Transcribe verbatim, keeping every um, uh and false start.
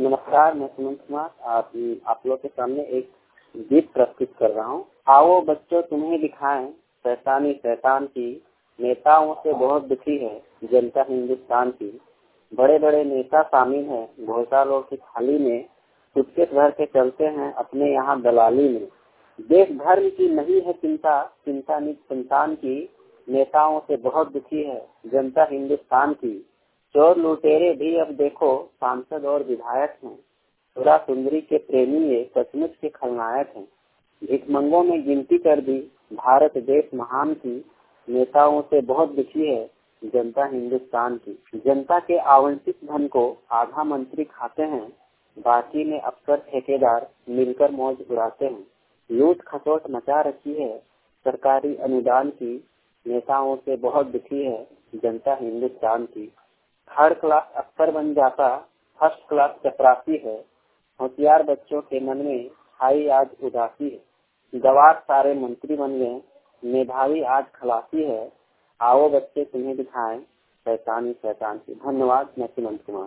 नमस्कार, मैं सुमंत कुमार आप आप लोग के सामने एक गीत प्रस्तुत कर रहा हूँ। आओ बच्चों तुम्हें दिखाएं शैतानी शैतान की, नेताओं से बहुत दुखी है जनता हिंदुस्तान की। बड़े बड़े नेता शामिल हैं घोटालों की थाली में, सुटकेस भर के चलते हैं अपने यहाँ दलाली में। देश धर्म की नहीं है चिंता, चिंता निज संतान की, नेताओं से बहुत दुखी है जनता हिंदुस्तान की। चोर लुटेरे भी अब देखो सांसद और विधायक हैं, सुरा सुंदरी के प्रेमी ये सचमुच के खलनायक हैं। भिखमंगों में गिनती कर दी भारत देश महान की, नेताओं से बहुत दुखी है जनता हिंदुस्तान की। जनता के आवंटित धन को आधा मंत्री खाते हैं, बाकी में अफसर ठेकेदार मिलकर मौज उड़ाते हैं। लूट खसोट मचा रखी है सरकारी अनुदान की, नेताओं से बहुत दुखी है जनता हिंदुस्तान की। थर्ड क्लास अफसर बन जाता फर्स्ट क्लास चपरासी है, होशियार बच्चों के मन में छाई आज उदासी है। गवार सारे मंत्री बन गए, मेधावी आज खलासी है। आओ बच्चे तुम्हें दिखाएं शैतानी शैतान की। धन्यवाद। मैं सुमंत कुमार।